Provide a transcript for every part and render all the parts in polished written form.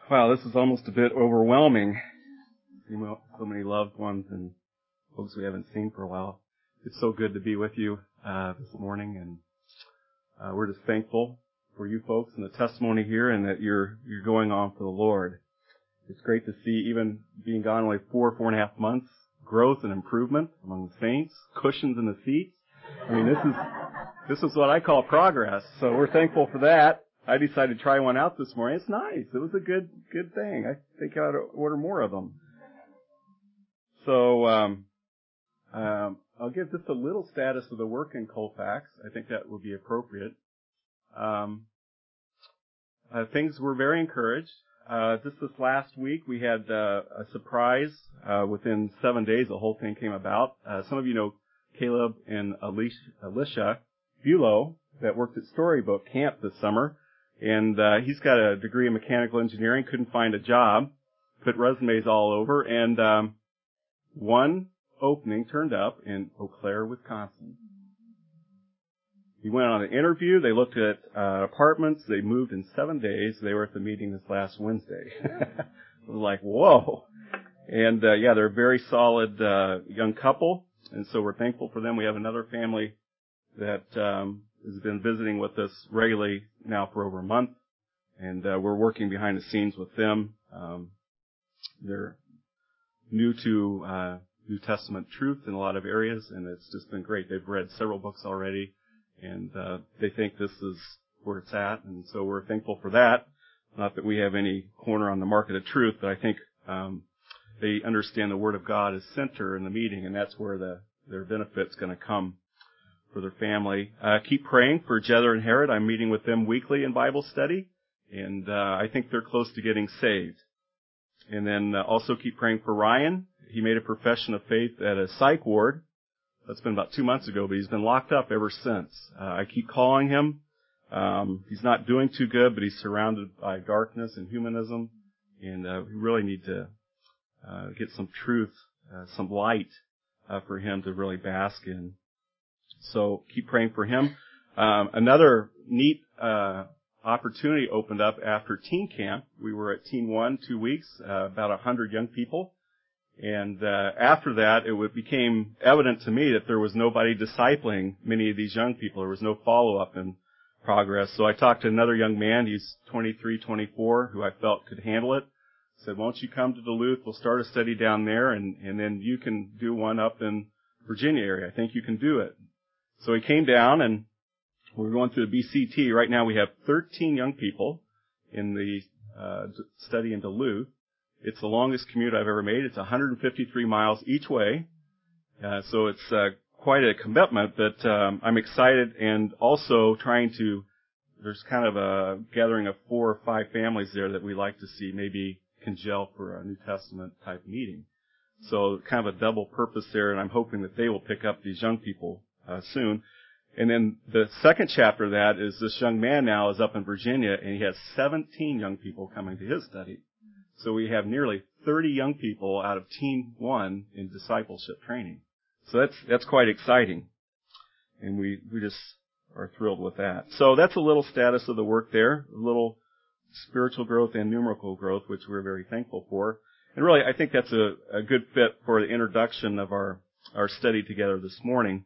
Wow, this is almost a bit overwhelming. So many loved ones and folks we haven't seen for a while. It's so good to be with you this morning, and we're just thankful for you folks and the testimony here, and that you're going on for the Lord. It's great to see, even being gone only 4.5 months, growth and improvement among the saints, cushions in the seats. I mean, this is what I call progress. So we're thankful for that. I decided to try one out this morning. It's nice. It was a good thing. I think I ought to order more of them. So I'll give just a little status of the work in Colfax. I think that would be appropriate. Things were very encouraged. Just this last week, we had a surprise. Within 7 days, the whole thing came about. Some of you know Caleb and Alicia Bulow that worked at Storybook Camp this summer. And he's got a degree in mechanical engineering, couldn't find a job, put resumes all over, and one opening turned up in Eau Claire, Wisconsin. He went on an interview. They looked at apartments. They moved in 7 days. They were at the meeting this last Wednesday. It was like, whoa. And they're a very solid young couple, and so we're thankful for them. We have another family that has been visiting with us regularly now for over a month, and we're working behind the scenes with them. They're new to New Testament truth in a lot of areas, and it's just been great. They've read several books already, and they think this is where it's at, and so we're thankful for that. Not that we have any corner on the market of truth, but I think they understand the Word of God is center in the meeting, and that's where their benefit's going to come for their family. Keep praying for Jether and Herod. I'm meeting with them weekly in Bible study, and I think they're close to getting saved. And then also keep praying for Ryan. He made a profession of faith at a psych ward. That's been about 2 months ago, but he's been locked up ever since. I keep calling him. He's not doing too good, but he's surrounded by darkness and humanism, and we really need to get some truth, some light for him to really bask in. So keep praying for him. Another neat opportunity opened up after teen camp. We were at Teen 1 2 weeks, about 100 young people. And after that, it became evident to me that there was nobody discipling many of these young people. There was no follow-up in progress. So I talked to another young man. He's 23, 24, who I felt could handle it. I said, won't you come to Duluth? We'll start a study down there, and then you can do one up in Virginia area. I think you can do it. So he came down, and we're going through the BCT. Right now we have 13 young people in the study in Duluth. It's the longest commute I've ever made. It's 153 miles each way. So it's quite a commitment, but I'm excited, and also there's kind of a gathering of 4 or 5 families there that we like to see maybe can gel for a New Testament type meeting. So kind of a double purpose there, and I'm hoping that they will pick up these young people soon. And then the second chapter of that is this young man now is up in Virginia, and he has 17 young people coming to his study. So we have nearly 30 young people out of Teen 1 in discipleship training. So that's quite exciting. And we just are thrilled with that. So that's a little status of the work there, a little spiritual growth and numerical growth, which we're very thankful for. And really, I think that's a good fit for the introduction of our study together this morning.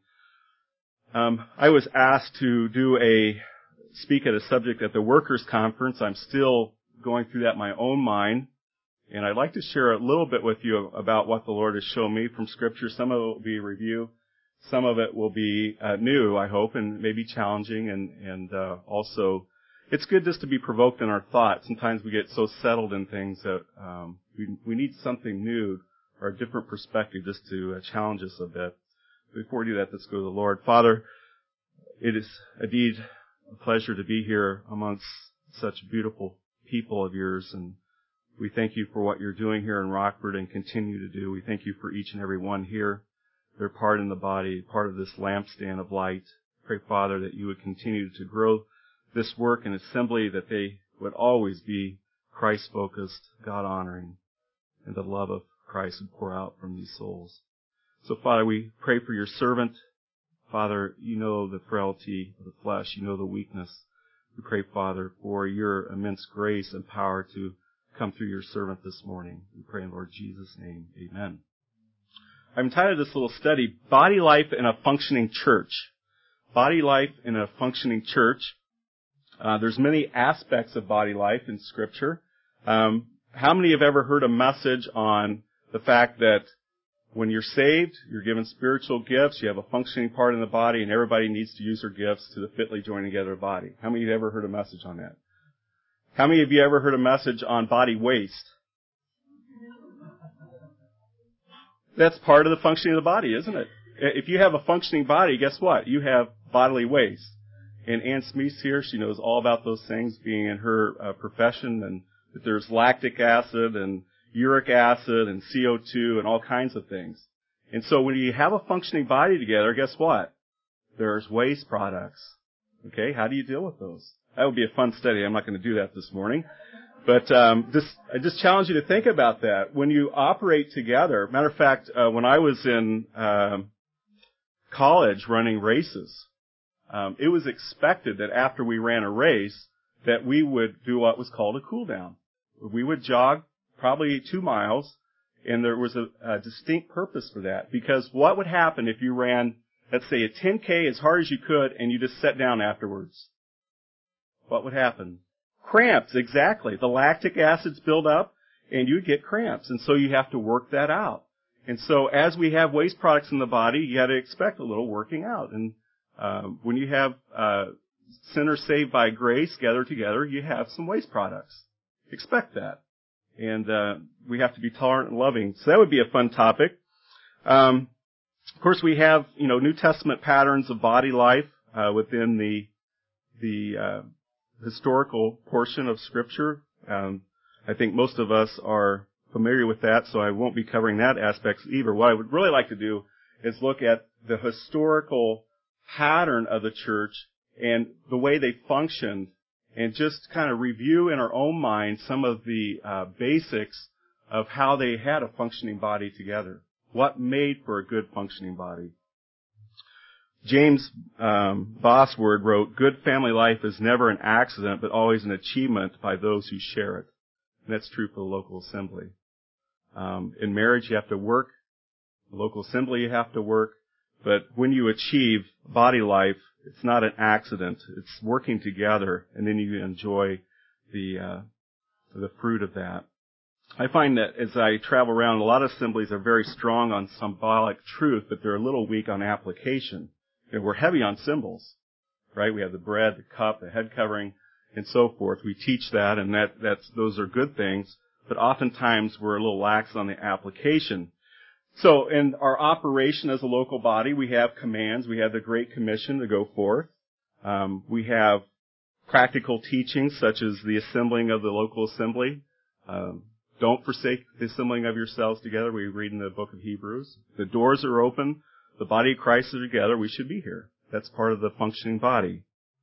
I was asked to speak at a subject at the Workers' Conference. I'm still going through that in my own mind. And I'd like to share a little bit with you about what the Lord has shown me from Scripture. Some of it will be a review. Some of it will be new, I hope, and maybe challenging. And also, it's good just to be provoked in our thoughts. Sometimes we get so settled in things that we need something new or a different perspective just to challenge us a bit. Before we do that, let's go to the Lord. Father, it is indeed a pleasure to be here amongst such beautiful people of yours, and we thank you for what you're doing here in Rockford and continue to do. We thank you for each and every one here. They're part in the body, part of this lampstand of light. Pray, Father, that you would continue to grow this work and assembly, that they would always be Christ-focused, God-honoring, and the love of Christ would pour out from these souls. So, Father, we pray for your servant. Father, you know the frailty of the flesh. You know the weakness. We pray, Father, for your immense grace and power to come through your servant this morning. We pray in Lord Jesus' name. Amen. I've entitled this little study, Body Life in a Functioning Church. Body life in a functioning church. There's many aspects of body life in Scripture. How many have ever heard a message on the fact that when you're saved, you're given spiritual gifts, you have a functioning part in the body, and everybody needs to use their gifts to fitly join together a body? How many of you have ever heard a message on that? How many of you ever heard a message on body waste? That's part of the functioning of the body, isn't it? If you have a functioning body, guess what? You have bodily waste. And Ann Smith's here. She knows all about those things, being in her profession, and that there's lactic acid and uric acid and CO2 and all kinds of things. And so when you have a functioning body together, guess what? There's waste products. Okay, how do you deal with those? That would be a fun study. I'm not going to do that this morning. But I just challenge you to think about that. When you operate together, matter of fact, when I was in college running races, it was expected that after we ran a race that we would do what was called a cool down. We would jog probably 2 miles, and there was a distinct purpose for that. Because what would happen if you ran, let's say, a 10K as hard as you could and you just sat down afterwards? What would happen? Cramps, exactly. The lactic acids build up and you get cramps. And so you have to work that out. And so as we have waste products in the body, you got to expect a little working out. And when you have sinners saved by grace gathered together, you have some waste products. Expect that. And we have to be tolerant and loving. So that would be a fun topic. Of course, we have, New Testament patterns of body life within the historical portion of Scripture. I think most of us are familiar with that, so I won't be covering that aspect either. What I would really like to do is look at the historical pattern of the church and the way they functioned, and just kind of review in our own mind some of the basics of how they had a functioning body together. What made for a good functioning body? James Bosworth wrote, "Good family life is never an accident, but always an achievement by those who share it." And that's true for the local assembly. In marriage, you have to work. The local assembly, you have to work. But when you achieve body life, it's not an accident. It's working together, and then you enjoy the fruit of that. I find that as I travel around, a lot of assemblies are very strong on symbolic truth, but they're a little weak on application. We're heavy on symbols, right? We have the bread, the cup, the head covering, and so forth. We teach that, and those are good things, but oftentimes we're a little lax on the application. So in our operation as a local body, we have commands. We have the Great Commission to go forth. We have practical teachings such as the assembling of the local assembly. Don't forsake the assembling of yourselves together. We read in the book of Hebrews. The doors are open. The body of Christ is together. We should be here. That's part of the functioning body.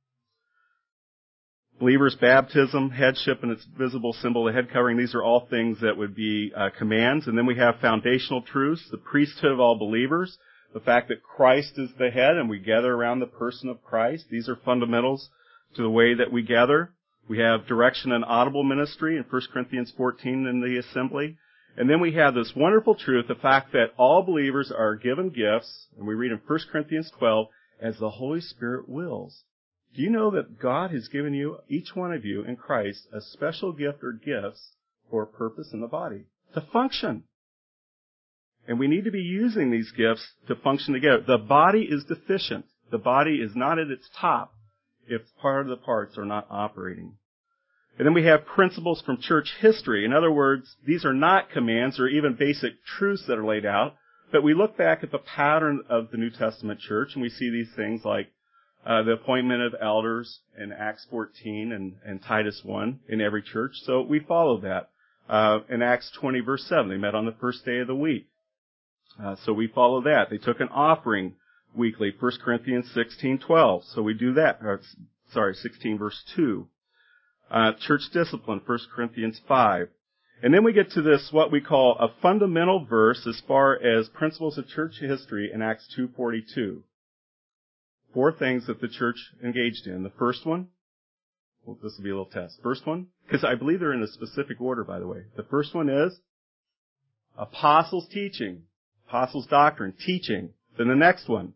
Believers' baptism, headship, and its visible symbol, the head covering, these are all things that would be commands. And then we have foundational truths, the priesthood of all believers, the fact that Christ is the head and we gather around the person of Christ. These are fundamentals to the way that we gather. We have direction and audible ministry in 1 Corinthians 14 in the assembly. And then we have this wonderful truth, the fact that all believers are given gifts, and we read in 1 Corinthians 12, as the Holy Spirit wills. Do you know that God has given you, each one of you in Christ, a special gift or gifts for a purpose in the body? To function. And we need to be using these gifts to function together. The body is deficient. The body is not at its top if part of the parts are not operating. And then we have principles from church history. In other words, these are not commands or even basic truths that are laid out, but we look back at the pattern of the New Testament church and we see these things like the appointment of elders in Acts 14 and Titus 1 in every church. So we follow that. In Acts 20 verse 7, they met on the first day of the week. So we follow that. They took an offering weekly, 1 Corinthians 16:12. So we do that. 16 verse 2. Church discipline, 1 Corinthians 5. And then we get to this, what we call a fundamental verse as far as principles of church history in Acts 2:42. 4 things that the church engaged in. The first one Well, this will be a little test. First one, because I believe they're in a specific order, by the way. The first one is apostles' teaching, apostles' doctrine, teaching. Then the next one,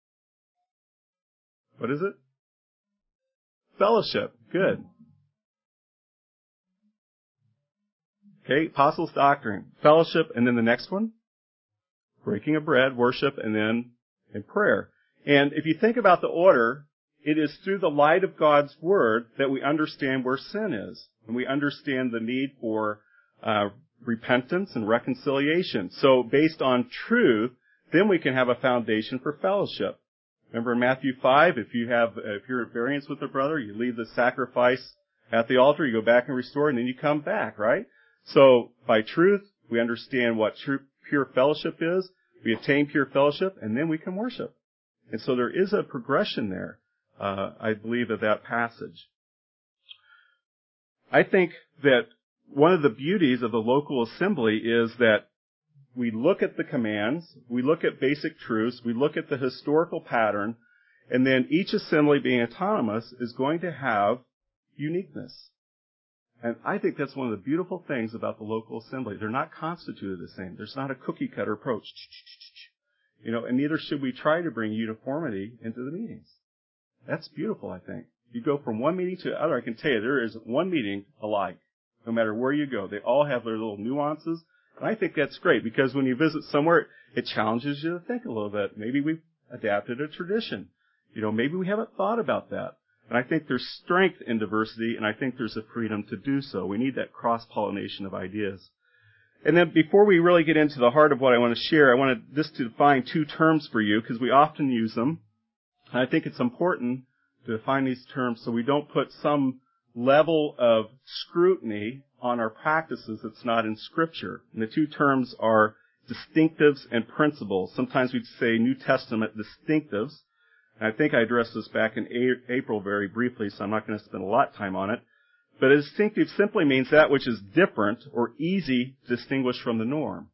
what is it? Fellowship. Good. Okay, apostles' doctrine, fellowship, and then the next one, breaking of bread, worship, and then in prayer. And if you think about the order, it is through the light of God's Word that we understand where sin is. And we understand the need for repentance and reconciliation. So based on truth, then we can have a foundation for fellowship. Remember in Matthew 5, if you're at variance with a brother, you leave the sacrifice at the altar, you go back and restore, and then you come back, right? So by truth, we understand what pure fellowship is. We attain pure fellowship, and then we can worship. And so there is a progression there, I believe, of that passage. I think that one of the beauties of the local assembly is that we look at the commands, we look at basic truths, we look at the historical pattern, and then each assembly being autonomous is going to have uniqueness. And I think that's one of the beautiful things about the local assembly. They're not constituted the same. There's not a cookie-cutter approach. And neither should we try to bring uniformity into the meetings. That's beautiful, I think. You go from one meeting to the other, I can tell you, there isn't one meeting alike, no matter where you go. They all have their little nuances. And I think that's great, because when you visit somewhere, it challenges you to think a little bit. Maybe we've adapted a tradition. Maybe we haven't thought about that. And I think there's strength in diversity, and I think there's a freedom to do so. We need that cross-pollination of ideas. And then before we really get into the heart of what I want to share, I wanted just to define two terms for you, because we often use them. And I think it's important to define these terms so we don't put some level of scrutiny on our practices that's not in Scripture. And the two terms are distinctives and principles. Sometimes we'd say New Testament distinctives. And I think I addressed this back in April very briefly, so I'm not going to spend a lot of time on it. But a distinctive simply means that which is different or easy to distinguish from the norm.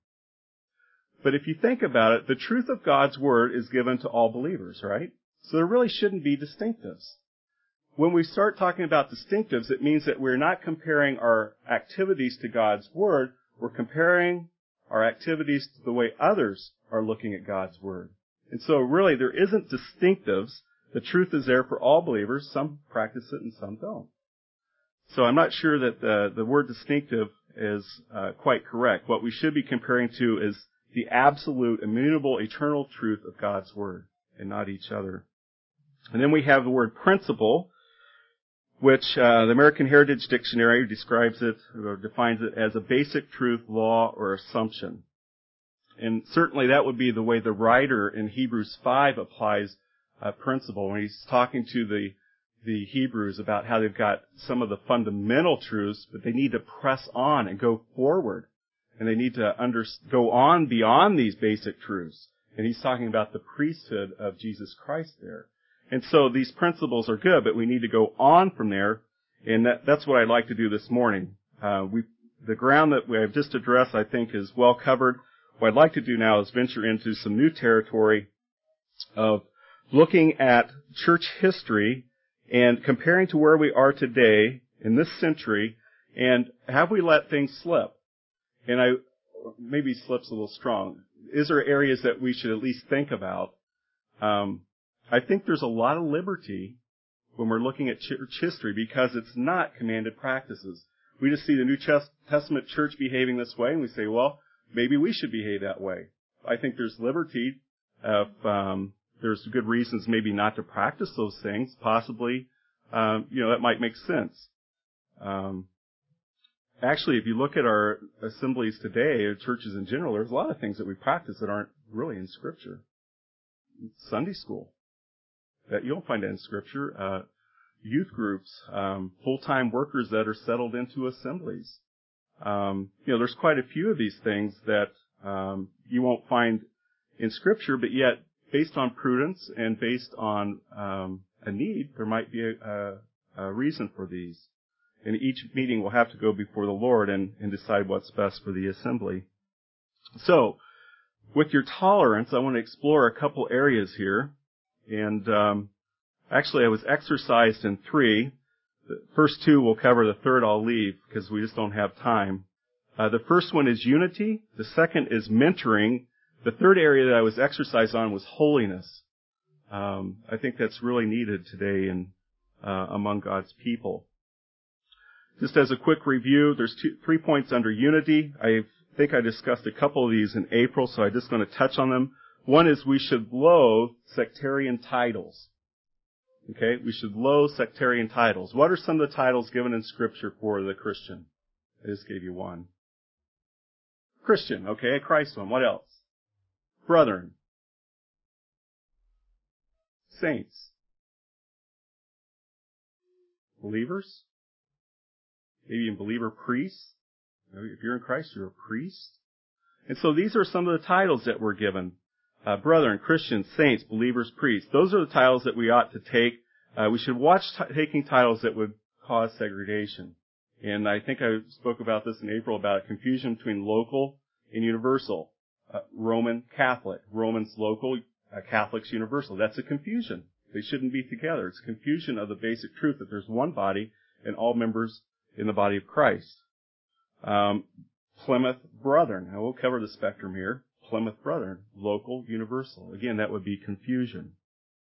But if you think about it, the truth of God's Word is given to all believers, right? So there really shouldn't be distinctives. When we start talking about distinctives, it means that we're not comparing our activities to God's Word. We're comparing our activities to the way others are looking at God's Word. And so really there isn't distinctives. The truth is there for all believers. Some practice it and some don't. So I'm not sure that the word distinctive is quite correct. What we should be comparing to is the absolute, immutable, eternal truth of God's Word and not each other. And then we have the word principle, which the American Heritage Dictionary describes it or defines it as a basic truth, law, or assumption. And certainly that would be the way the writer in Hebrews 5 applies principle when he's talking to the Hebrews about how they've got some of the fundamental truths, but they need to press on and go forward. And they need to go on beyond these basic truths. And he's talking about the priesthood of Jesus Christ there. And so these principles are good, but we need to go on from there. And that's what I'd like to do this morning. The ground that we have just addressed, I think, is well covered. What I'd like to do now is venture into some new territory of looking at church history and comparing to where we are today in this century, and have we let things slip? And maybe slip's a little strong. Is there areas that we should at least think about? I think there's a lot of liberty when we're looking at church history because it's not commanded practices. We just see the New Testament church behaving this way, and we say, well, maybe we should behave that way. I think there's liberty if there's good reasons maybe not to practice those things. Possibly, that might make sense. Actually, if you look at our assemblies today, or churches in general, there's a lot of things that we practice that aren't really in Scripture. Sunday school, that you don't find that in Scripture. Youth groups, full-time workers that are settled into assemblies. There's quite a few of these things that you won't find in Scripture, but yet, based on prudence and based on a need, there might be a reason for these. And each meeting will have to go before the Lord and decide what's best for the assembly. So, with your tolerance, I want to explore a couple areas here. And actually, I was exercised in three. The first two we'll cover. The third I'll leave because we just don't have time. The first one is unity. The second is mentoring. The third area that I was exercised on was holiness. I think that's really needed today among God's people. Just as a quick review, there's 3 points under unity. I think I discussed a couple of these in April, so I'm just going to touch on them. One is we should loathe sectarian titles. Okay, we should loathe sectarian titles. What are some of the titles given in Scripture for the Christian? I just gave you one. Christian, okay, a Christ one. What else? Brethren. Saints. Believers. Maybe even believer priests. If you're in Christ, you're a priest. And so these are some of the titles that we're given. Brethren, Christians, saints, believers, priests. Those are the titles that we ought to take. We should watch taking titles that would cause segregation. And I think I spoke about this in April about a confusion between local and universal. Roman Catholic. Romans local, Catholics universal. That's a confusion. They shouldn't be together. It's a confusion of the basic truth that there's one body and all members in the body of Christ. Plymouth Brethren. Now we'll cover the spectrum here. Plymouth Brethren, local, universal. Again, that would be confusion.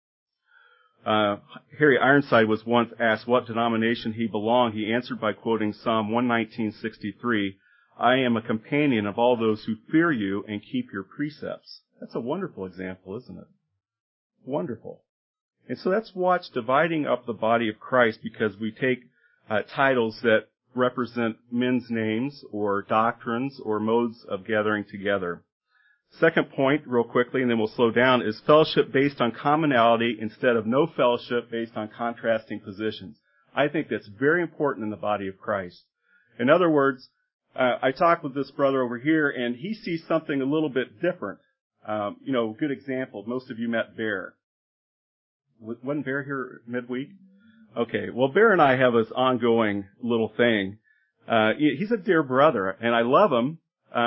Harry Ironside was once asked what denomination he belonged. He answered by quoting Psalm 119:63, I am a companion of all those who fear you and keep your precepts. That's a wonderful example, isn't it? Wonderful. And so let's watch dividing up the body of Christ because we take titles that represent men's names or doctrines or modes of gathering together. Second point, real quickly, and then we'll slow down, is fellowship based on commonality instead of no fellowship based on contrasting positions. I think that's very important in the body of Christ. In other words, I talked with this brother over here, and he sees something a little bit different. Good example. Most of you met Bear. Wasn't Bear here midweek? Okay. Well, Bear and I have this ongoing little thing. He's a dear brother, and I love him.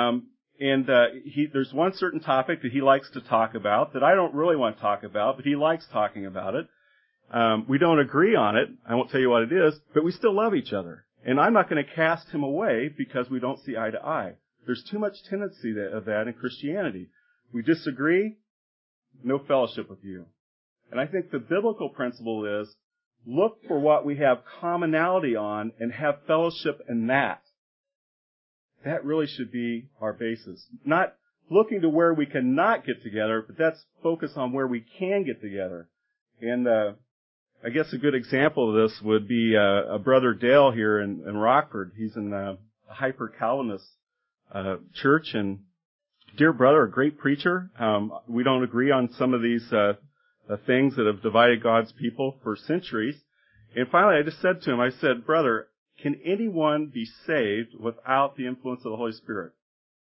There's one certain topic that he likes to talk about that I don't really want to talk about, but he likes talking about it. We don't agree on it. I won't tell you what it is, but we still love each other. And I'm not going to cast him away because we don't see eye to eye. There's too much tendency of that in Christianity. We disagree, no fellowship with you. And I think the biblical principle is look for what we have commonality on and have fellowship in that. That really should be our basis. Not looking to where we cannot get together, but that's focus on where we can get together. And I guess a good example of this would be a brother Dale here in Rockford. He's in a hyper-Calvinist church, and dear brother, a great preacher. We don't agree on some of these things that have divided God's people for centuries. And finally, I just said to him, I said, brother, can anyone be saved without the influence of the Holy Spirit?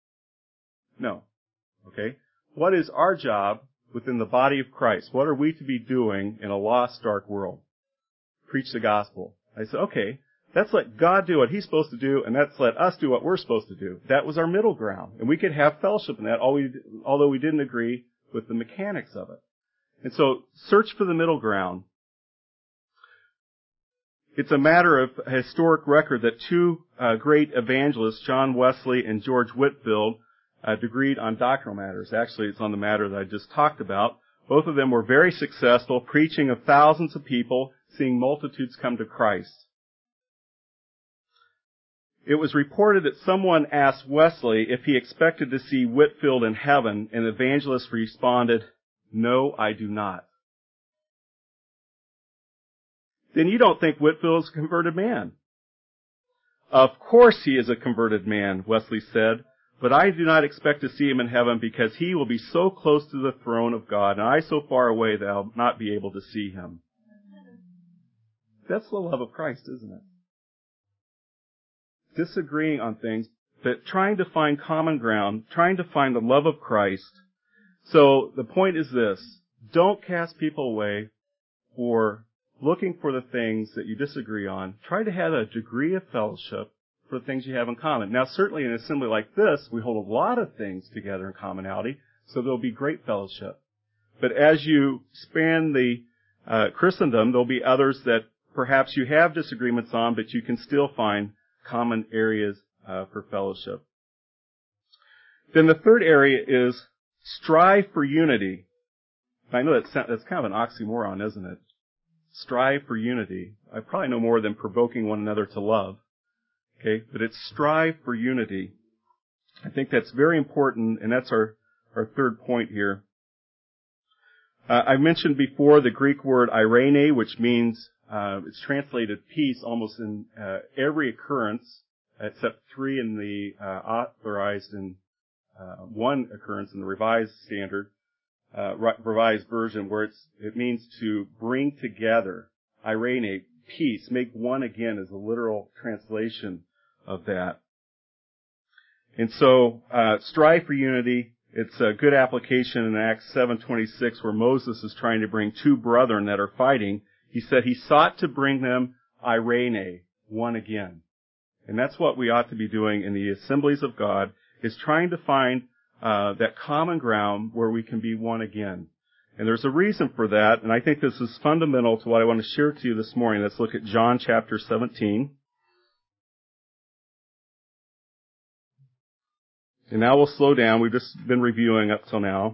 No. Okay? What is our job within the body of Christ? What are we to be doing in a lost, dark world? Preach the gospel. I said, okay, let's let God do what He's supposed to do, and let's let us do what we're supposed to do. That was our middle ground. And we could have fellowship in that, although we didn't agree with the mechanics of it. And so, search for the middle ground. It's a matter of historic record that two great evangelists, John Wesley and George Whitefield, degreed on doctrinal matters. Actually, it's on the matter that I just talked about. Both of them were very successful, preaching of thousands of people, seeing multitudes come to Christ. It was reported that someone asked Wesley if he expected to see Whitefield in heaven, and the evangelist responded, "No, I do not." Then you don't think Whitefield is a converted man. Of course he is a converted man, Wesley said, but I do not expect to see him in heaven because he will be so close to the throne of God and I so far away that I'll not be able to see him. That's the love of Christ, isn't it? Disagreeing on things, but trying to find common ground, trying to find the love of Christ. So the point is this: don't cast people away for looking for the things that you disagree on. Try to have a degree of fellowship for the things you have in common. Now, certainly in an assembly like this, we hold a lot of things together in commonality, so there'll be great fellowship. But as you span the Christendom, there'll be others that perhaps you have disagreements on, but you can still find common areas for fellowship. Then the third area is strive for unity. I know that's kind of an oxymoron, isn't it? Strive for unity. I probably know more than provoking one another to love. Okay, but it's strive for unity. I think that's very important, and that's our third point here. I mentioned before the Greek word eirene, which means it's translated peace almost in every occurrence, except 3 in the authorized and 1 occurrence in the Revised Standard, Revised Version, where it means to bring together. Eirene, peace, make one again is a literal translation of that. And so, strive for unity. It's a good application in Acts 7:26, where Moses is trying to bring 2 brethren that are fighting. He said he sought to bring them eirene, one again. And that's what we ought to be doing in the assemblies of God, is trying to find that common ground where we can be one again. And there's a reason for that, and I think this is fundamental to what I want to share to you this morning. Let's look at John chapter 17. And now we'll slow down. We've just been reviewing up till now.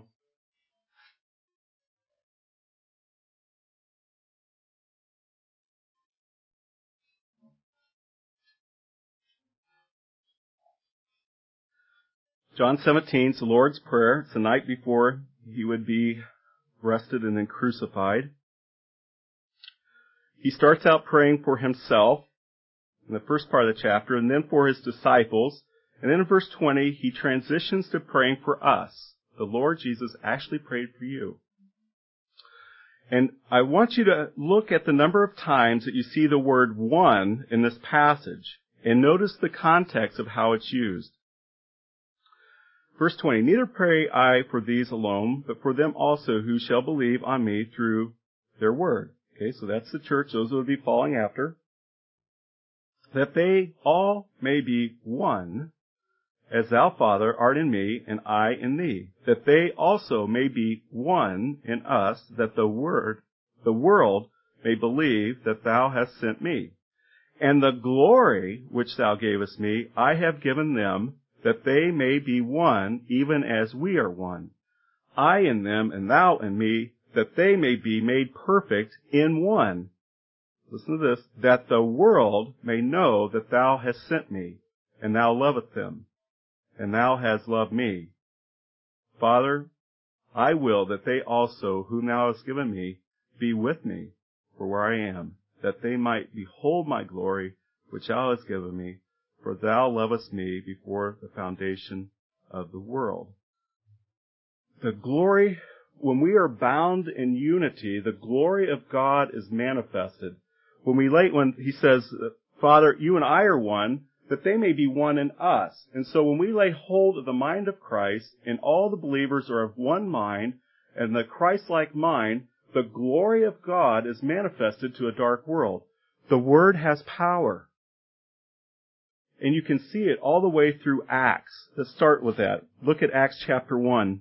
John 17 is the Lord's Prayer. It's the night before he would be arrested and then crucified. He starts out praying for himself in the first part of the chapter, and then for his disciples. And then in verse 20, he transitions to praying for us. The Lord Jesus actually prayed for you. And I want you to look at the number of times that you see the word one in this passage, and notice the context of how it's used. Verse 20, neither pray I for these alone, but for them also who shall believe on me through their word. Okay, so that's the church, those who would be following after. That they all may be one, as thou, Father, art in me, and I in thee. That they also may be one in us, that the world may believe that thou hast sent me. And the glory which thou gavest me, I have given them, that they may be one, even as we are one. I in them, and thou in me, that they may be made perfect in one. Listen to this. That the world may know that thou hast sent me, and thou lovest them, and thou hast loved me. Father, I will that they also, whom thou hast given me, be with me, for where I am, that they might behold my glory, which thou hast given me, for thou lovest me before the foundation of the world. The glory, when we are bound in unity, the glory of God is manifested. When he says, Father, you and I are one, that they may be one in us. And so when we lay hold of the mind of Christ, and all the believers are of one mind, and the Christ-like mind, the glory of God is manifested to a dark world. The Word has power. And you can see it all the way through Acts. Let's start with that. Look at Acts chapter 1.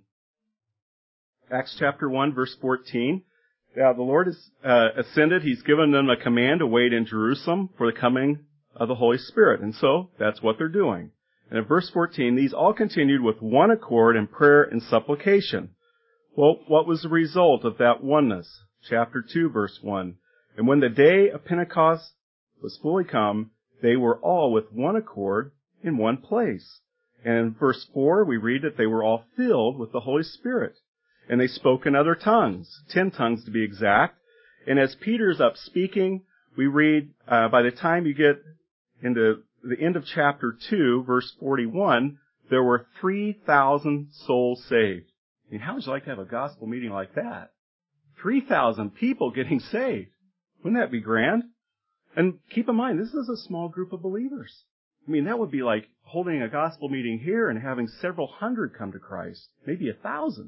Acts chapter 1, verse 14. Now, the Lord has ascended. He's given them a command to wait in Jerusalem for the coming of the Holy Spirit. And so, that's what they're doing. And in verse 14, these all continued with one accord in prayer and supplication. Well, what was the result of that oneness? Chapter 2, verse 1. And when the day of Pentecost was fully come, they were all with one accord in one place. And in verse 4, we read that they were all filled with the Holy Spirit. And they spoke in other tongues, 10 tongues to be exact. And as Peter's up speaking, we read, by the time you get into the end of chapter 2, verse 41, there were 3,000 souls saved. I mean, how would you like to have a gospel meeting like that? 3,000 people getting saved. Wouldn't that be grand? And keep in mind, this is a small group of believers. I mean, that would be like holding a gospel meeting here and having several hundred come to Christ, maybe 1,000.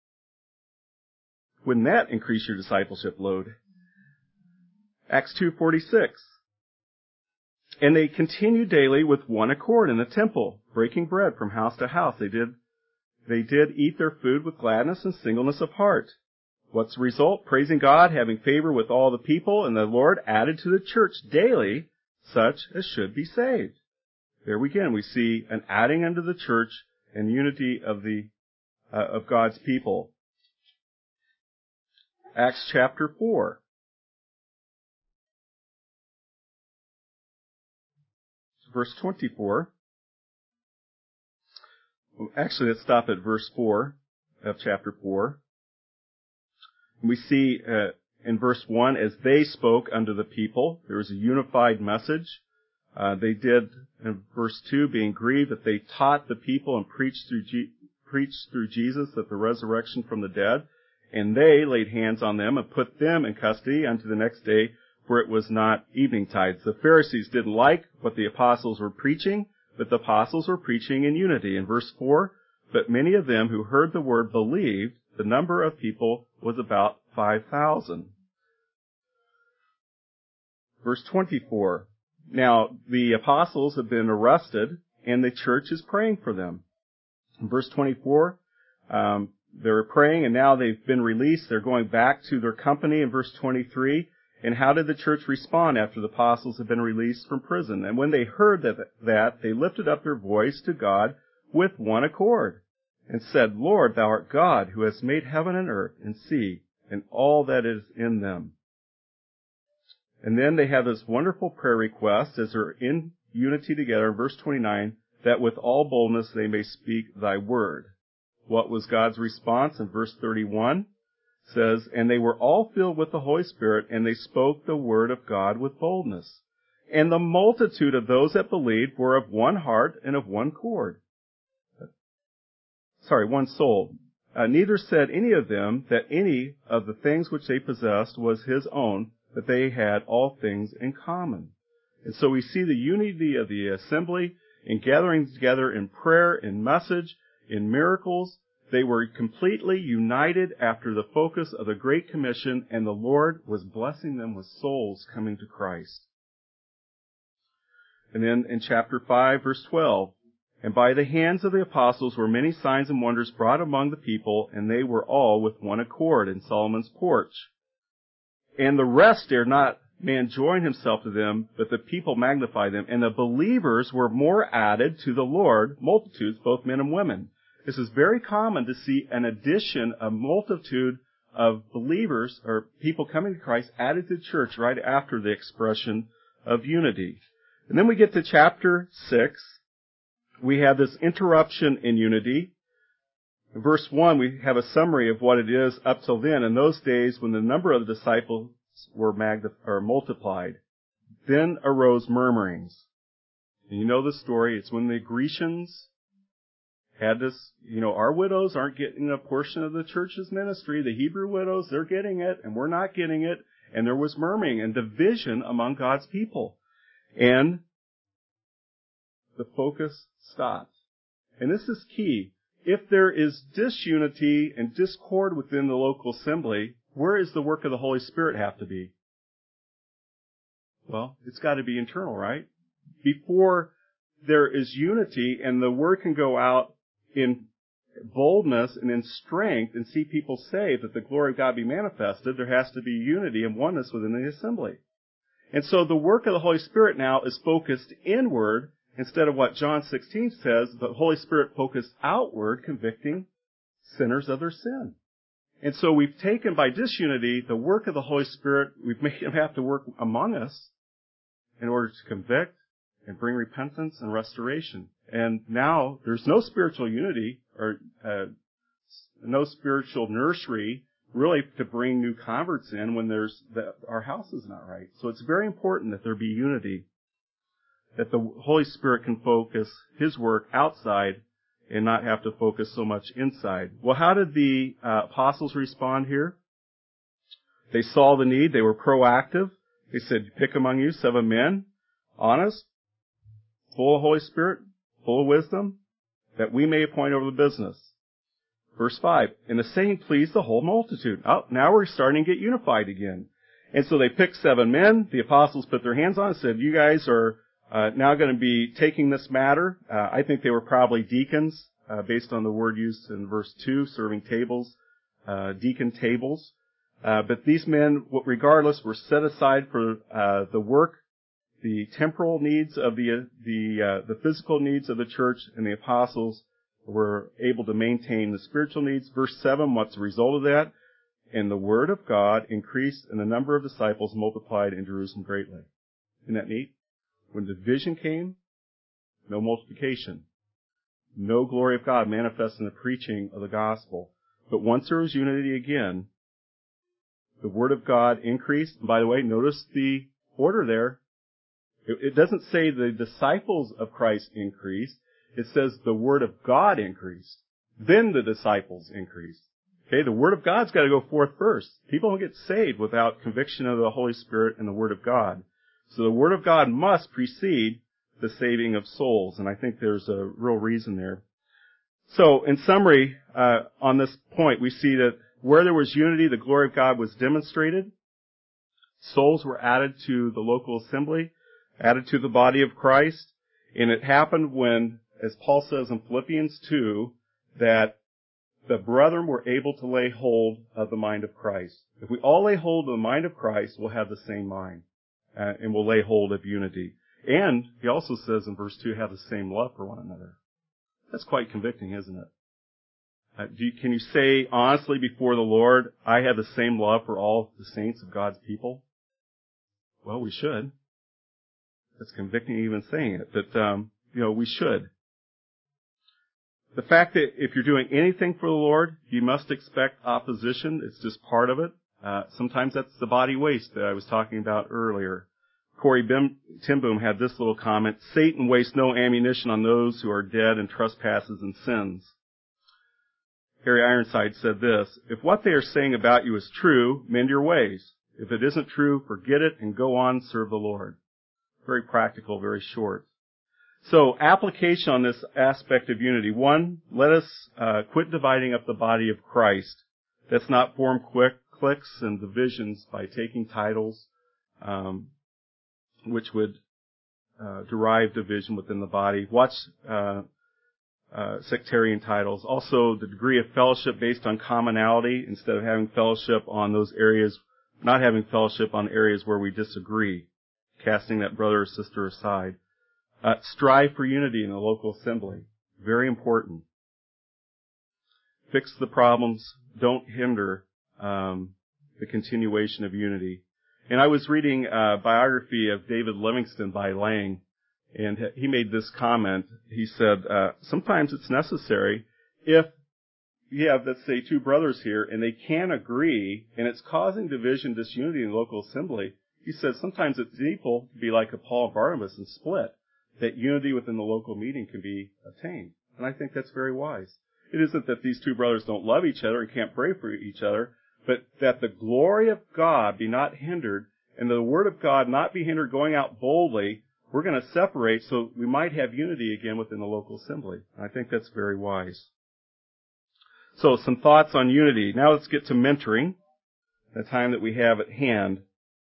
Wouldn't that increase your discipleship load? Acts 2:46. And they continued daily with one accord in the temple, breaking bread from house to house. They did eat their food with gladness and singleness of heart, What's the result? Praising God, having favor with all the people, and the Lord added to the church daily such as should be saved. There again, we see an adding unto the church and unity of God's people. Acts chapter 4. Verse 24. Actually, let's stop at verse 4 of chapter 4. We see in verse 1, as they spoke unto the people, there was a unified message. They did, in verse 2, being grieved that they taught the people and preached through Jesus that the resurrection from the dead. And they laid hands on them and put them in custody unto the next day, for it was not evening tides. The Pharisees didn't like what the apostles were preaching, but the apostles were preaching in unity. In verse 4, but many of them who heard the word believed. The number of people was about 5,000. Verse 24. Now, the apostles have been arrested, and the church is praying for them. In verse 24, they were praying, and now they've been released. They're going back to their company in verse 23. And how did the church respond after the apostles had been released from prison? And when they heard that, they lifted up their voice to God with one accord, and said, Lord, thou art God, who hast made heaven and earth and sea, and all that is in them. And then they have this wonderful prayer request as they're in unity together in verse 29, that with all boldness they may speak thy word. What was God's response? In verse 31 says, and they were all filled with the Holy Spirit, and they spoke the word of God with boldness. And the multitude of those that believed were of one heart and of one soul. Neither said any of them that any of the things which they possessed was his own, but they had all things in common. And so we see the unity of the assembly in gathering together in prayer, in message, in miracles. They were completely united after the focus of the Great Commission, and the Lord was blessing them with souls coming to Christ. And then in chapter 5, verse 12, and by the hands of the apostles were many signs and wonders brought among the people, and they were all with one accord in Solomon's porch. And the rest dared not man join himself to them, but the people magnified them. And the believers were more added to the Lord, multitudes, both men and women. This is very common to see an addition, a multitude of believers or people coming to Christ added to the church right after the expression of unity. And then we get to chapter 6. We have this interruption in unity. In verse 1, we have a summary of what it is up till then. In those days, when the number of the disciples were multiplied, then arose murmurings. And you know the story. It's when the Grecians had this, our widows aren't getting a portion of the church's ministry. The Hebrew widows, they're getting it, and we're not getting it. And there was murmuring and division among God's people. And the focus stopped. And this is key. If there is disunity and discord within the local assembly, where is the work of the Holy Spirit have to be? Well, it's got to be internal, right? Before there is unity and the word can go out in boldness and in strength and see people saved, that the glory of God be manifested, there has to be unity and oneness within the assembly. And so the work of the Holy Spirit now is focused inward instead of what John 16 says, the Holy Spirit focused outward, convicting sinners of their sin. And so we've taken by disunity the work of the Holy Spirit, we've made him have to work among us in order to convict and bring repentance and restoration. And now there's no spiritual unity or no spiritual nursery really to bring new converts in when our house is not right. So it's very important that there be unity, that the Holy Spirit can focus his work outside and not have to focus so much inside. Well, how did the apostles respond here? They saw the need. They were proactive. They said, pick among you 7 men, honest, full of Holy Spirit, full of wisdom, that we may appoint over the business. Verse 5, and the saying pleased the whole multitude. Oh, now we're starting to get unified again. And so they picked 7 men. The apostles put their hands on it and said, you guys are now going to be taking this matter. I think they were probably deacons, based on the word used in verse 2, serving tables, deacon tables. But these men, regardless, were set aside for the work, the temporal needs of the physical needs of the church, and the apostles were able to maintain the spiritual needs. Verse 7, what's the result of that? And the word of God increased, and the number of disciples multiplied in Jerusalem greatly. Isn't that neat? When division came, no multiplication. No glory of God manifest in the preaching of the gospel. But once there was unity again, the word of God increased. And by the way, notice the order there. It doesn't say the disciples of Christ increased. It says the word of God increased. Then the disciples increased. Okay, the word of God's got to go forth first. People don't get saved without conviction of the Holy Spirit and the word of God. So the word of God must precede the saving of souls, and I think there's a real reason there. So, in summary, on this point, we see that where there was unity, the glory of God was demonstrated. Souls were added to the local assembly, added to the body of Christ, and it happened when, as Paul says in Philippians 2, that the brethren were able to lay hold of the mind of Christ. If we all lay hold of the mind of Christ, we'll have the same mind, and we'll lay hold of unity. And he also says in verse 2, have the same love for one another. That's quite convicting, isn't it? Can you say honestly before the Lord, I have the same love for all the saints of God's people? Well, we should. That's convicting even saying it, but, we should. The fact that if you're doing anything for the Lord, you must expect opposition. It's just part of it. Sometimes that's the body waste that I was talking about earlier. Corey Timboom had this little comment, Satan wastes no ammunition on those who are dead in trespasses and sins. Harry Ironside said this, if what they are saying about you is true, mend your ways. If it isn't true, forget it and go on, serve the Lord. Very practical, very short. So, application on this aspect of unity. One, let us quit dividing up the body of Christ. Let's not form cliques and divisions by taking titles, which would derive division within the body. Watch sectarian titles. Also, the degree of fellowship based on commonality instead of having fellowship on those areas, not having fellowship on areas where we disagree, casting that brother or sister aside. Strive for unity in the local assembly. Very important. Fix the problems. Don't hinder the continuation of unity. And I was reading a biography of David Livingstone by Lang, and he made this comment. He said, sometimes it's necessary if you have, let's say, two brothers here, and they can't agree, and it's causing division, disunity in the local assembly. He says sometimes it's needful to be like a Paul and Barnabas and split, that unity within the local meeting can be attained. And I think that's very wise. It isn't that these two brothers don't love each other and can't pray for each other, but that the glory of God be not hindered and the word of God not be hindered going out boldly. We're going to separate so we might have unity again within the local assembly. And I think that's very wise. So some thoughts on unity. Now let's get to mentoring, the time that we have at hand.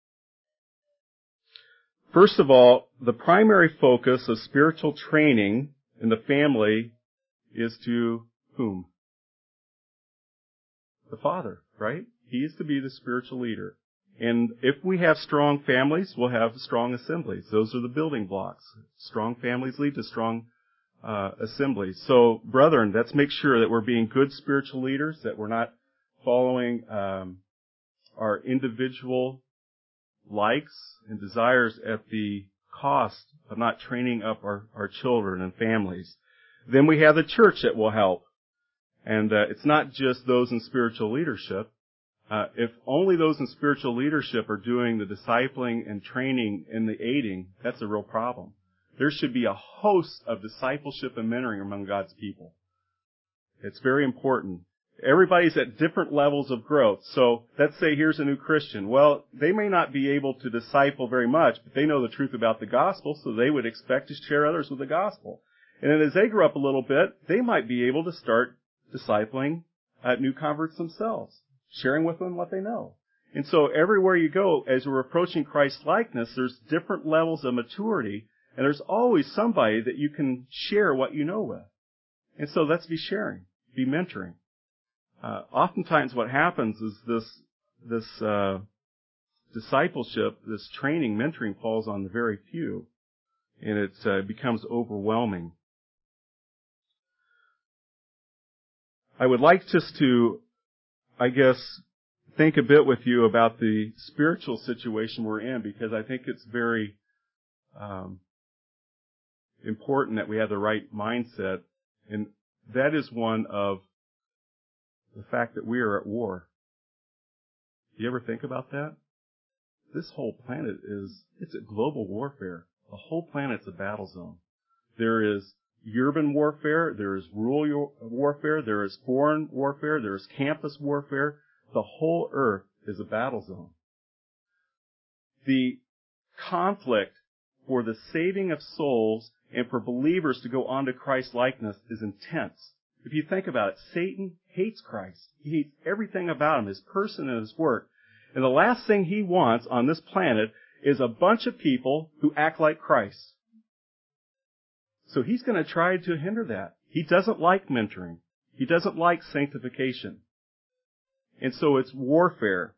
First of all, the primary focus of spiritual training in the family is to whom? The father, right? He is to be the spiritual leader. And if we have strong families, we'll have strong assemblies. Those are the building blocks. Strong families lead to strong assemblies. So, brethren, let's make sure that we're being good spiritual leaders, that we're not following our individual likes and desires at the cost of not training up our children and families. Then we have the church that will help. And it's not just those in spiritual leadership. If only those in spiritual leadership are doing the discipling and training and the aiding, that's a real problem. There should be a host of discipleship and mentoring among God's people. It's very important. Everybody's at different levels of growth. So let's say here's a new Christian. Well, they may not be able to disciple very much, but they know the truth about the gospel, so they would expect to share others with the gospel. And then as they grow up a little bit, they might be able to start discipling new converts themselves, sharing with them what they know. And so everywhere you go, as we're approaching Christ's likeness, there's different levels of maturity, and there's always somebody that you can share what you know with. And so let's be sharing, be mentoring. Oftentimes what happens is discipleship, this training, mentoring falls on the very few, and it becomes overwhelming. I would like just to, think a bit with you about the spiritual situation we're in, because I think it's very important that we have the right mindset, and that is one of the fact that we are at war. Do you ever think about that? This whole planet it's a global warfare. The whole planet's a battle zone. There is urban warfare, there is rural warfare, there is foreign warfare, there is campus warfare. The whole earth is a battle zone. The conflict for the saving of souls and for believers to go on to Christ's likeness is intense. If you think about it, Satan hates Christ. He hates everything about him, his person and his work. And the last thing he wants on this planet is a bunch of people who act like Christ. So he's going to try to hinder that. He doesn't like mentoring. He doesn't like sanctification. And so it's warfare.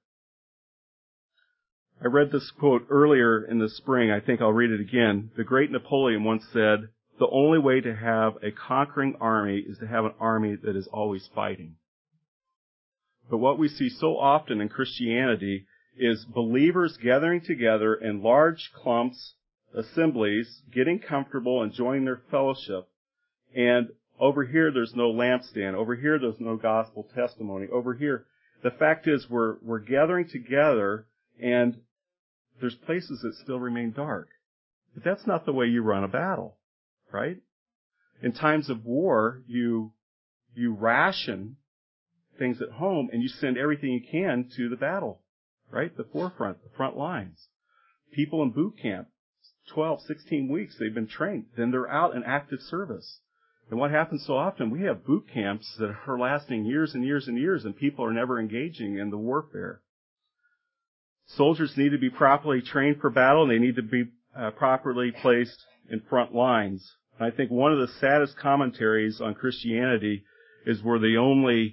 I read this quote earlier in the spring. I think I'll read it again. The great Napoleon once said, "The only way to have a conquering army is to have an army that is always fighting." But what we see so often in Christianity is believers gathering together in large clumps, assemblies, getting comfortable, enjoying their fellowship. And over here, there's no lampstand. Over here, there's no gospel testimony. Over here, the fact is we're gathering together, and there's places that still remain dark. But that's not the way you run a battle, right? In times of war, you ration things at home, and you send everything you can to the battle, right? The forefront, the front lines. People in boot camp, 12, 16 weeks, they've been trained. Then they're out in active service. And what happens so often, we have boot camps that are lasting years and years and years, and people are never engaging in the warfare. Soldiers need to be properly trained for battle, and they need to be properly placed in front lines. And I think one of the saddest commentaries on Christianity is we're the only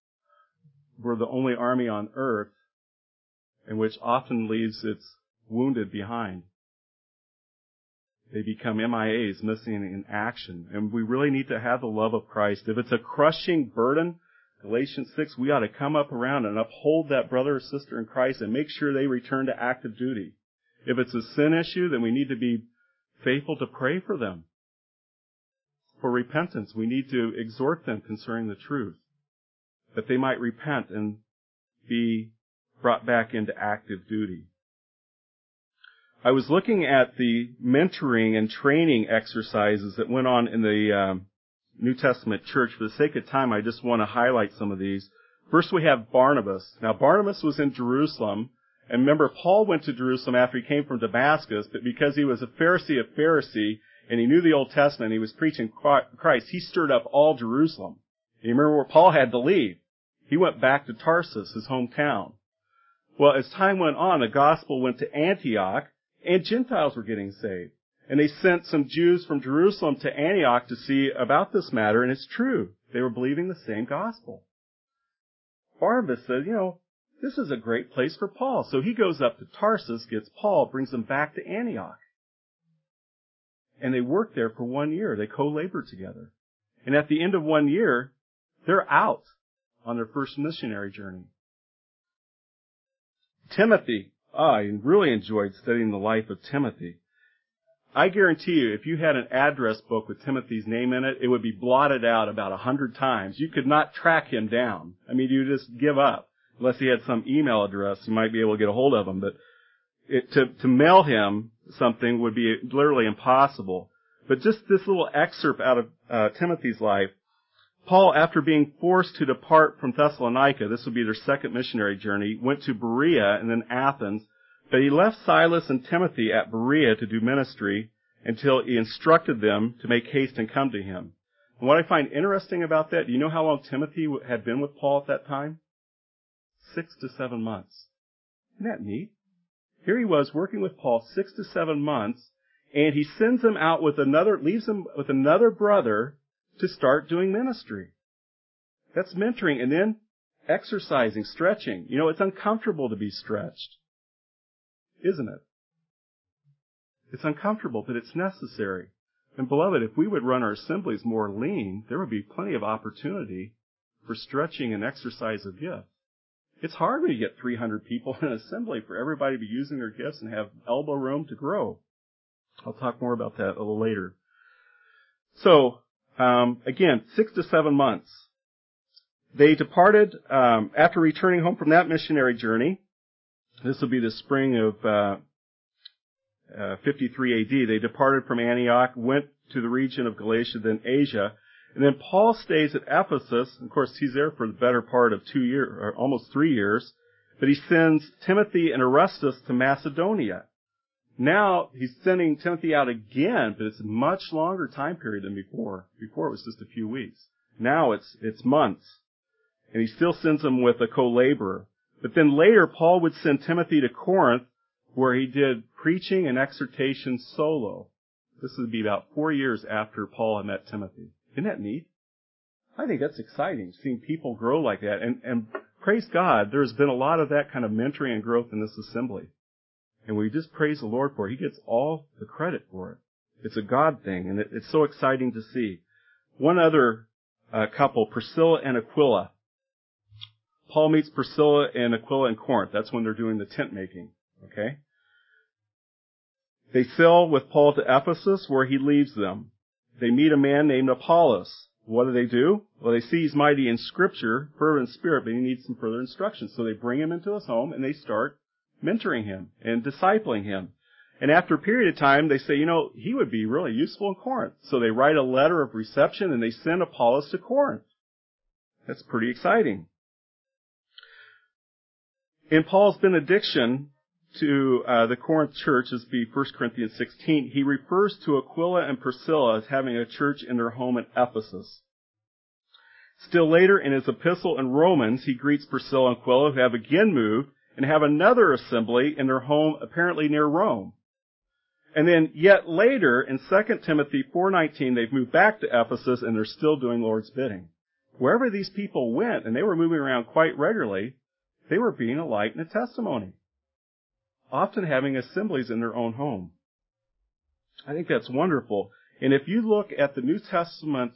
army on earth, and which often leaves its wounded behind. They become MIAs, missing in action. And we really need to have the love of Christ. If it's a crushing burden, Galatians 6, we ought to come up around and uphold that brother or sister in Christ and make sure they return to active duty. If it's a sin issue, then we need to be faithful to pray for them. For repentance, we need to exhort them concerning the truth, that they might repent and be brought back into active duty. I was looking at the mentoring and training exercises that went on in the New Testament church. For the sake of time, I just want to highlight some of these. First, we have Barnabas. Now, Barnabas was in Jerusalem, and remember, Paul went to Jerusalem after he came from Damascus, but because he was a Pharisee of Pharisee, and he knew the Old Testament, he was preaching Christ, he stirred up all Jerusalem. And you remember where Paul had to leave? He went back to Tarsus, his hometown. Well, as time went on, the gospel went to Antioch, and Gentiles were getting saved. And they sent some Jews from Jerusalem to Antioch to see about this matter, and it's true. They were believing the same gospel. Barnabas said, this is a great place for Paul. So he goes up to Tarsus, gets Paul, brings him back to Antioch. And they worked there for 1 year. They co-labored together. And at the end of 1 year, they're out on their first missionary journey. Timothy. I really enjoyed studying the life of Timothy. I guarantee you, if you had an address book with Timothy's name in it, it would be blotted out about 100 times. You could not track him down. I mean, you just give up. Unless he had some email address, you might be able to get a hold of him. But to mail him something would be literally impossible. But just this little excerpt out of Timothy's life. Paul, after being forced to depart from Thessalonica, this would be their second missionary journey, went to Berea and then Athens, but he left Silas and Timothy at Berea to do ministry until he instructed them to make haste and come to him. And what I find interesting about that, do you know how long Timothy had been with Paul at that time? 6 to 7 months. Isn't that neat? Here he was working with Paul 6 to 7 months, and he sends him out leaves him with another brother to start doing ministry. That's mentoring. And then exercising, stretching. You know, it's uncomfortable to be stretched, isn't it? It's uncomfortable, but it's necessary. And beloved, if we would run our assemblies more lean, there would be plenty of opportunity for stretching and exercise of gifts. It's hard when you get 300 people in an assembly for everybody to be using their gifts and have elbow room to grow. I'll talk more about that a little later. So, again, 6 to 7 months. They departed, after returning home from that missionary journey. This will be the spring of 53 AD. They departed from Antioch, went to the region of Galatia, then Asia. And then Paul stays at Ephesus. Of course, he's there for the better part of 2 years, or almost 3 years. But he sends Timothy and Erastus to Macedonia. Now he's sending Timothy out again, but it's a much longer time period than before. Before it was just a few weeks. Now it's months. And he still sends them with a co-laborer. But then later, Paul would send Timothy to Corinth, where he did preaching and exhortation solo. This would be about 4 years after Paul had met Timothy. Isn't that neat? I think that's exciting, seeing people grow like that. And praise God, there's been a lot of that kind of mentoring and growth in this assembly. And we just praise the Lord for it. He gets all the credit for it. It's a God thing, and it's so exciting to see. One other couple, Priscilla and Aquila. Paul meets Priscilla and Aquila in Corinth. That's when they're doing the tent making. Okay? They sail with Paul to Ephesus, where he leaves them. They meet a man named Apollos. What do? Well, they see he's mighty in Scripture, fervent in spirit, but he needs some further instruction. So they bring him into his home, and they start mentoring him and discipling him. And after a period of time, they say, you know, he would be really useful in Corinth. So they write a letter of reception, and they send Apollos to Corinth. That's pretty exciting. In Paul's benediction to the Corinth church, this would be 1 Corinthians 16, he refers to Aquila and Priscilla as having a church in their home at Ephesus. Still later in his epistle in Romans, he greets Priscilla and Aquila, who have again moved and have another assembly in their home apparently near Rome. And then yet later in 2 Timothy 4:19, they've moved back to Ephesus and they're still doing Lord's bidding. Wherever these people went, and they were moving around quite regularly, they were being a light and a testimony, often having assemblies in their own home. I think that's wonderful. And if you look at the New Testament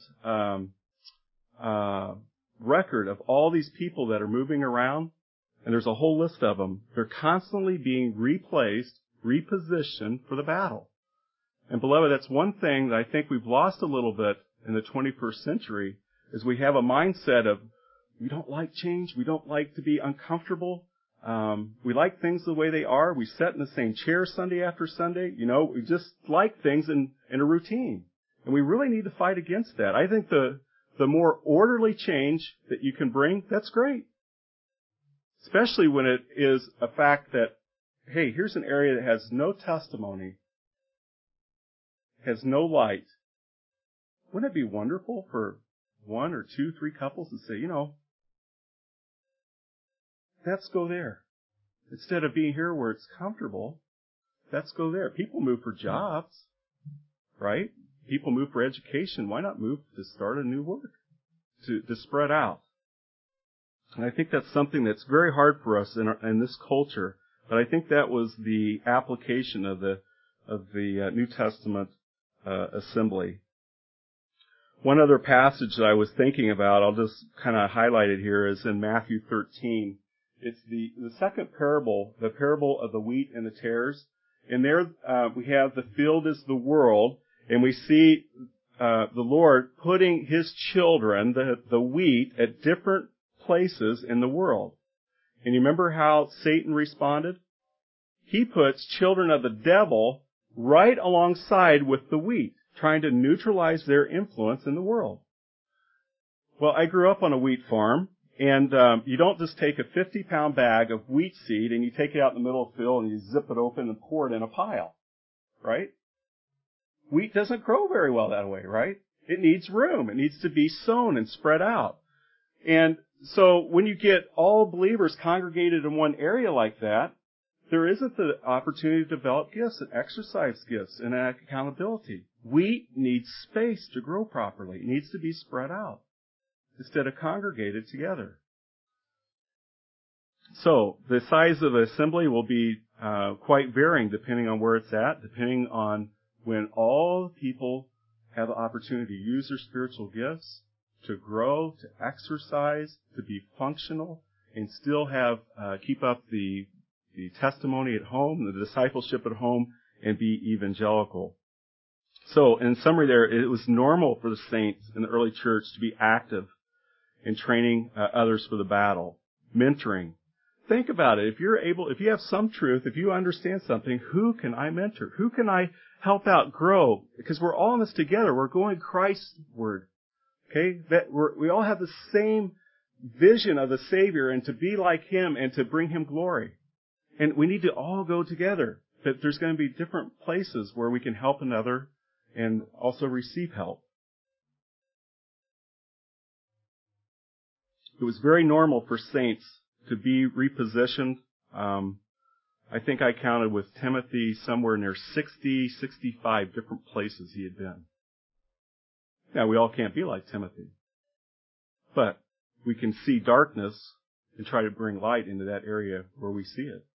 record of all these people that are moving around, and there's a whole list of them, they're constantly being replaced, repositioned for the battle. And beloved, that's one thing that I think we've lost a little bit in the 21st century, is we have a mindset of, we don't like change, we don't like to be uncomfortable, we like things the way they are, we sit in the same chair Sunday after Sunday, you know, we just like things in a routine. And we really need to fight against that. I think the more orderly change that you can bring, that's great. Especially when it is a fact that, hey, here's an area that has no testimony, has no light. Wouldn't it be wonderful for 1 or 2, 3 couples to say, you know, let's go there. Instead of being here where it's comfortable, let's go there. People move for jobs, right? People move for education. Why not move to start a new work, to spread out? And I think that's something that's very hard for us in this culture. But I think that was the application of the New Testament assembly. One other passage that I was thinking about, I'll just kind of highlight it here, is in Matthew 13. It's the second parable, the parable of the wheat and the tares. And there we have the field is the world, and we see the Lord putting His children, the wheat, at different places in the world. And you remember how Satan responded? He puts children of the devil right alongside with the wheat, trying to neutralize their influence in the world. Well, I grew up on a wheat farm, and you don't just take a 50-pound bag of wheat seed and you take it out in the middle of the field and you zip it open and pour it in a pile, right? Wheat doesn't grow very well that way, right? It needs room. It needs to be sown and spread out. And so when you get all believers congregated in one area like that, there isn't the opportunity to develop gifts and exercise gifts and accountability. Wheat needs space to grow properly. It needs to be spread out instead of congregated together. So the size of the assembly will be quite varying depending on where it's at, depending on when all people have the opportunity to use their spiritual gifts, to grow, to exercise, to be functional, and still have keep up the testimony at home, the discipleship at home, and be evangelical. So, in summary there, it was normal for the saints in the early church to be active in training others for the battle. Mentoring. Think about it. If you have some truth, if you understand something, who can I mentor? Who can I help out, grow? Because we're all in this together. We're going Christward. Okay? We all have the same vision of the Savior and to be like Him and to bring Him glory. And we need to all go together. But there's going to be different places where we can help another and also receive help. It was very normal for saints to be repositioned. I think I counted with Timothy somewhere near 65 different places he had been. Now, we all can't be like Timothy. But we can see darkness and try to bring light into that area where we see it.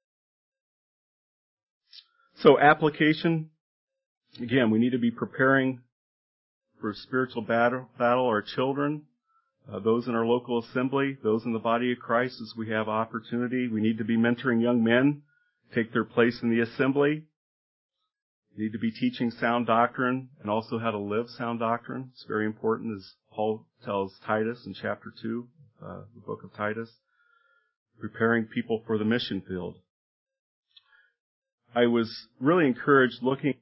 So application, again, we need to be preparing for a spiritual battle. Our children, those in our local assembly, those in the body of Christ as we have opportunity. We need to be mentoring young men, take their place in the assembly. We need to be teaching sound doctrine and also how to live sound doctrine. It's very important, as Paul tells Titus in chapter 2, the book of Titus, preparing people for the mission field. I was really encouraged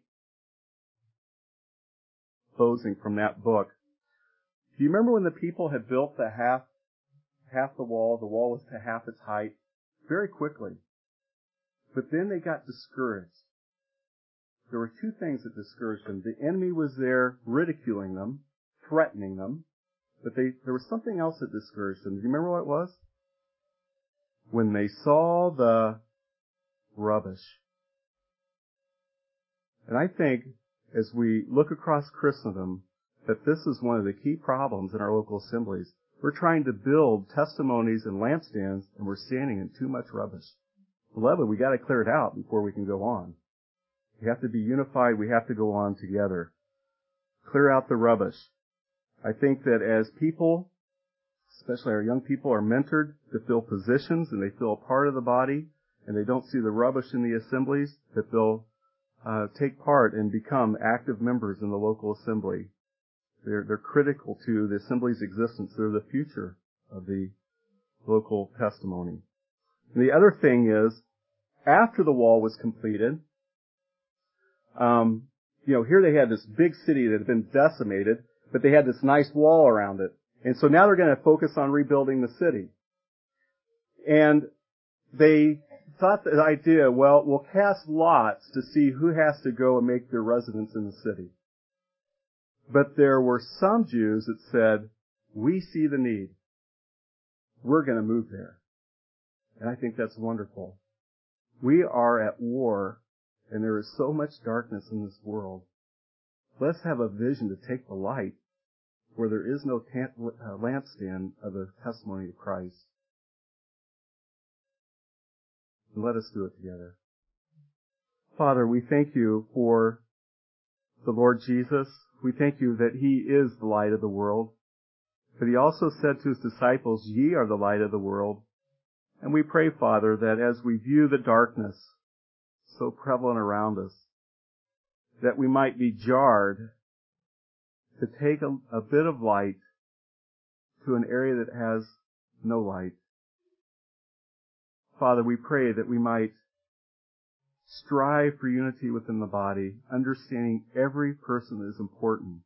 closing from that book. Do you remember when the people had built the half the wall was to half its height, very quickly. But then they got discouraged. There were two things that discouraged them. The enemy was there ridiculing them, threatening them, but there was something else that discouraged them. Do you remember what it was? When they saw the rubbish. And I think as we look across Christendom, that this is one of the key problems in our local assemblies. We're trying to build testimonies and lampstands, and we're standing in too much rubbish. Beloved, we got to clear it out before we can go on. We have to be unified. We have to go on together. Clear out the rubbish. I think that as people, especially our young people, are mentored to fill positions and they feel a part of the body, and they don't see the rubbish in the assemblies, that they'll take part and become active members in the local assembly. They're critical to the assembly's existence. They're the future of the local testimony. And the other thing is, after the wall was completed, here they had this big city that had been decimated, but they had this nice wall around it. And so now they're going to focus on rebuilding the city. And they thought the idea, well, we'll cast lots to see who has to go and make their residence in the city. But there were some Jews that said, we see the need. We're going to move there. And I think that's wonderful. We are at war, and there is so much darkness in this world. Let's have a vision to take the light where there is no lampstand of the testimony of Christ. And let us do it together. Father, we thank you for the Lord Jesus. We thank you that He is the light of the world. But He also said to His disciples, ye are the light of the world. And we pray, Father, that as we view the darkness so prevalent around us, that we might be jarred to take a bit of light to an area that has no light. Father, we pray that we might strive for unity within the body, understanding every person is important.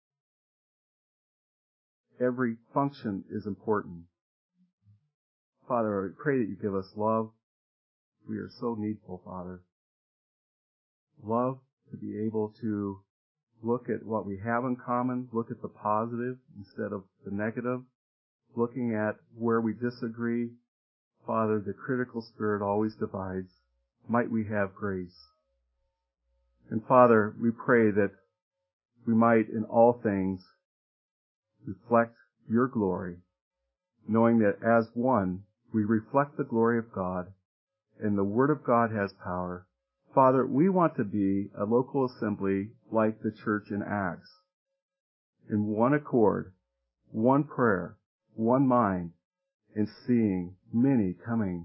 Every function is important. Father, I pray that you give us love. We are so needful, Father. Love to be able to look at what we have in common, look at the positive instead of the negative, looking at where we disagree. Father, the critical spirit always divides. Might we have grace. And Father, we pray that we might in all things reflect your glory, knowing that as one We reflect the glory of God, and the Word of God has power. Father, we want to be a local assembly like the church in Acts, in one accord, one prayer, one mind, and seeing many coming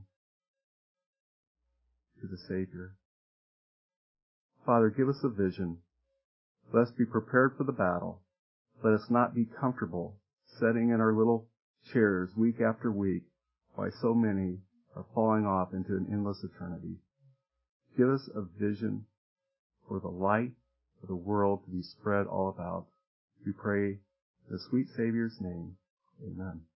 to the Savior. Father, give us a vision. Let us be prepared for the battle. Let us not be comfortable sitting in our little chairs week after week while so many are falling off into an endless eternity. Give us a vision for the light of the world to be spread all about. We pray in the sweet Savior's name. Amen.